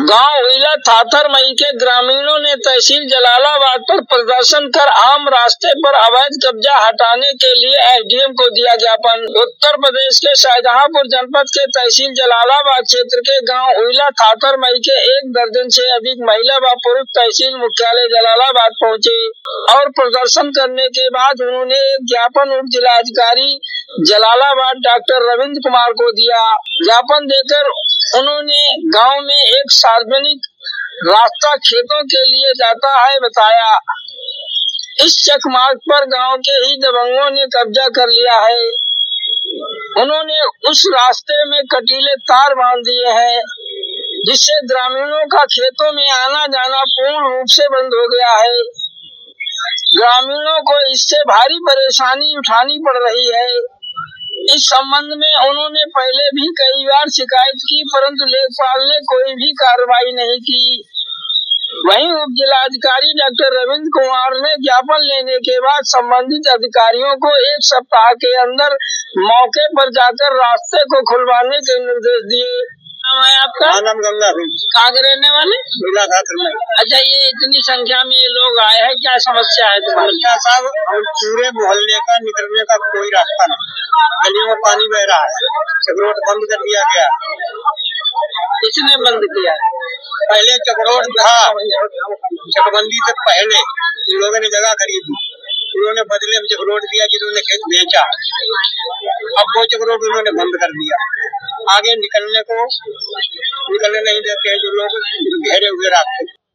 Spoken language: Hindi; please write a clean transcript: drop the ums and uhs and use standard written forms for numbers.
गांव हुईला थाथर मई के ग्रामीणों ने तहसील जलालाबाद पर प्रदर्शन कर आम रास्ते पर अवैध कब्जा हटाने के लिए एसडीएम को दिया ज्ञापन। उत्तर प्रदेश के शाहजहांपुर जनपद के तहसील जलालाबाद क्षेत्र के गांव हुईला थाथर मई के 1 दर्जन से अधिक महिला व पुरुष तहसील मुख्यालय जलालाबाद पहुंचे और प्रदर्शन करने के बाद उन्होंने एक ज्ञापन उप जिलाधिकारी जलालाबाद डॉक्टर रविंद्र कुमार को दिया। ज्ञापन देकर उन्होंने गांव में एक सार्वजनिक रास्ता खेतों के लिए जाता है बताया। इस चक मार्ग पर गांव के ही दबंगों ने कब्जा कर लिया है। उन्होंने उस रास्ते में कटीले तार बांध दिए हैं, जिससे ग्रामीणों का खेतों में आना जाना पूर्ण रूप से बंद हो गया है। ग्रामीणों को इससे भारी परेशानी उठानी पड़ रही है। इस संबंध में उन्होंने पहले भी कई बार शिकायत की, परंतु लेखपाल ने कोई भी कार्रवाई नहीं की। वहीं उप जिलाधिकारी डॉक्टर रविंद्र कुमार ने ज्ञापन लेने के बाद संबंधित अधिकारियों को 1 सप्ताह के अंदर मौके पर जाकर रास्ते को खुलवाने के निर्देश दिए। नाम है आपका? नाम गंगा सिंह। कहाँ के रहने वाले? हुईला थाथर मई। अच्छा, ये इतनी संख्या में लोग आए हैं, क्या समस्या है तुम्हारी? साहब, पूरे मोहल्ले का निकलने का कोई रास्ता नहीं, गलियों में पानी बह रहा है, चक्रोट बंद कर दिया गया। किसने बंद किया? पहले चक्रोट था, चकबंदी से पहले इन लोगों ने जगह खरीदी, उन्होंने बदले में चक्रोट दिया, जिन्होंने खेत बेचा, अब वो चक्रोट उन्होंने बंद कर दिया। आगे निकलने नहीं देते हैं जो लोग घेरे हुए रास्ते।